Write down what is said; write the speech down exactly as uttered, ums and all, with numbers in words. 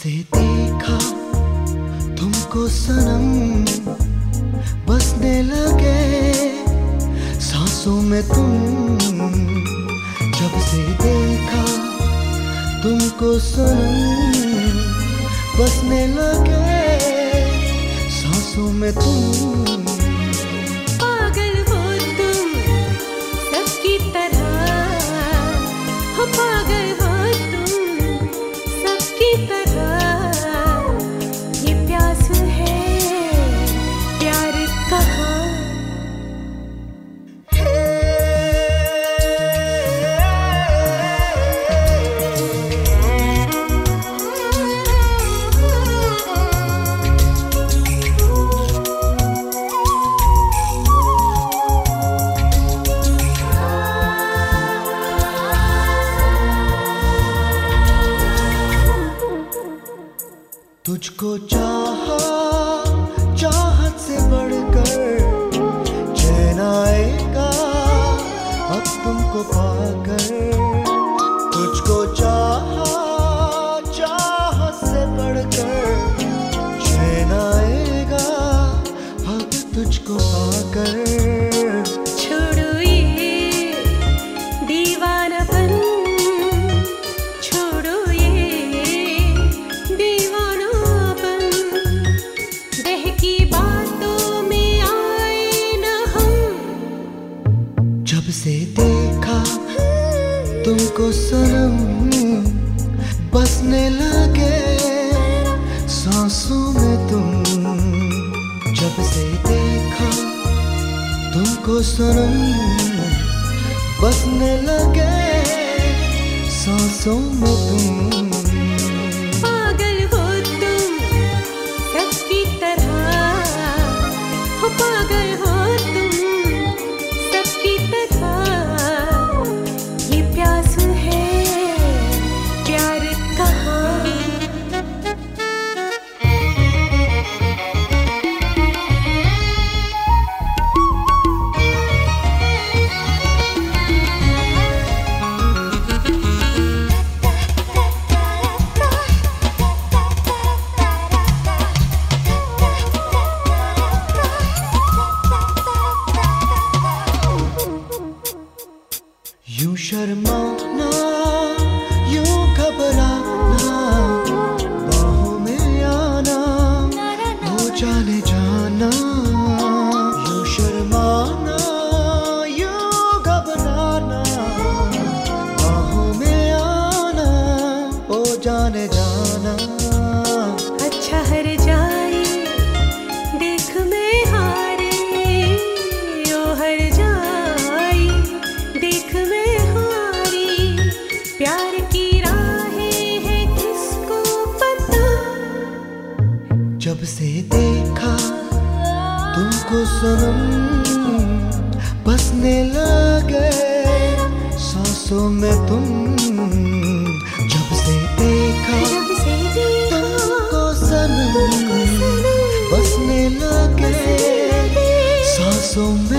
से देखा तुमको सनम, बसने लगे सांसों में तुम। जब से देखा तुमको सनम, बसने लगे सांसों में तुम। पागल हो तुम सबकी तरह, हो पागल हो तुम सबकी तरह। ये प्यास है प्यार कहाँ। तुझको चाहा चाहत से बढ़कर, चैन आएगा अब तुमको पाकर। तुझको चाहा चाहत से बढ़कर, चैन आएगा अब तुझको पाकर। छोड़ो ये दीवानापन, छोड़ो ये दीवानापन। बहकी बातों में आए न हम। जब से देखा तुमको सनम, बसने लगे सांसों में तुम। जब से देखा तुमको सनम, बसने लगे सांसों में तुम। पागल हो तुम सबकी तरह, हो पागल हो तुम सबकी तरह। ये प्यास है प्यार कहाँ। यूं शर्माना, यूं घबराना, बाहों में आना, हो जाने जाना। यूं शर्माना, यूं घबराना, बाहों में आना, हो जाने जाना। अच्छा हर जाए देख मैं हारे, ओ हर जाए देख मैं हारी। प्यार की राहें है किसको पता। जब से देखा तुमको सनम, बसने लगे सांसों में तुम। जब से देखा जब से देखा तुमको सनम, बसने लगे सांसों में